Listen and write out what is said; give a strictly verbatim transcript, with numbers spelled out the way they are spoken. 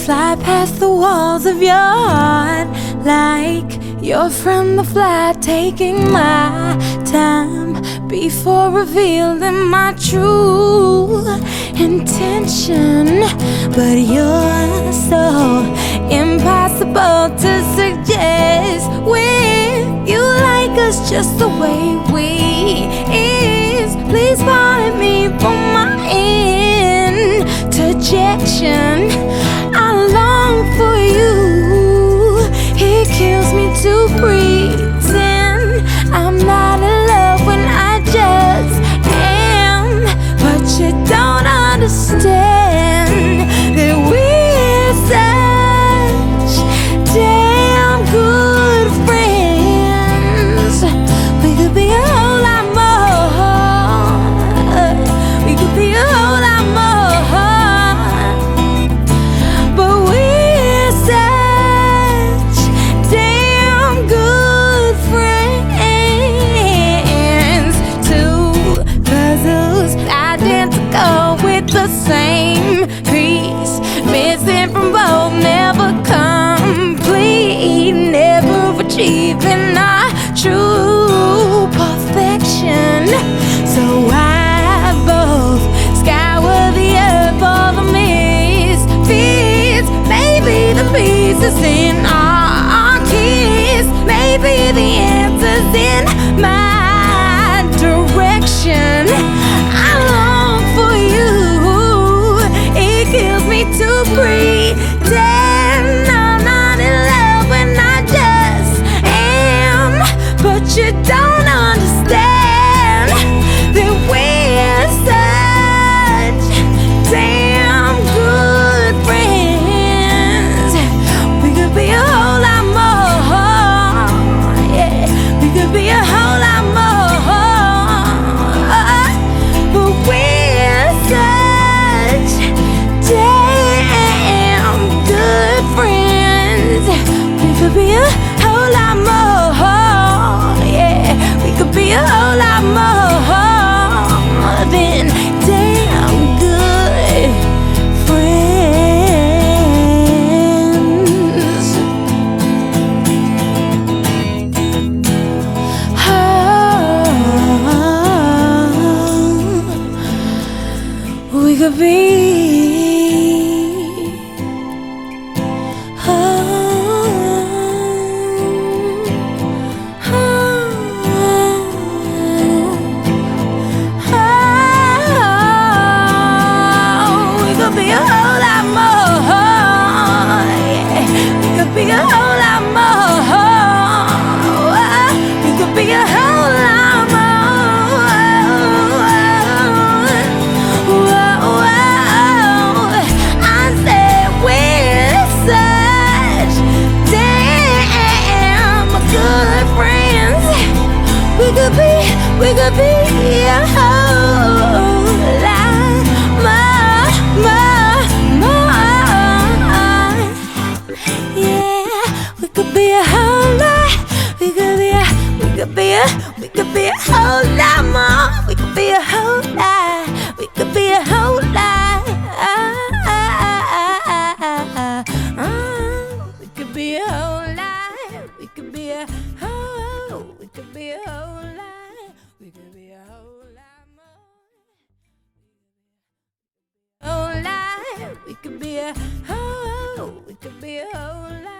fly past the walls of your heart like you're from the flight, taking my time before revealing my true intention. But you're so impossible to suggest. With you like us just the way we is, please pardon me for my interjection. I long for you. It kills me to pretend I'm not in love when I just am. But you don't understand that we're such damn good friends. We could be a whole lot more. We could be a whole lot more. But we're such damn good friends. Two puzzles identical with the same piece missing from both, never complete, never achieving our true perfection. So I both scour the earth for the misfits. Maybe the pieces in our kiss, maybe the answers in my direction. I long for you. It kills me to pretend I'm not in love when I just am. But you don't understand that we're such damn good friends. We could be a whole lot more. Yeah, we could be a whole lot more. But we're such damn good friends. We could be a whole lot more. Yeah, we could be a whole lot more than damn good friends. Oh, we could be. Oh, oh, oh, we could be a whole lot more. Yeah, we could be a whole lot more. We could be a whole lot more. I said we're such damn good friends. We could be, we could be a whole lot more, more, more. Yeah, we could be a whole lot. We could be a, we could be a, we could be a whole lot more. We could be a whole lot. We could be a whole lot. We could be a whole lot. We could be a whole. We could be a whole lot. We could be a whole lot more. Whole lot. We could be a whole. We could be a whole lot.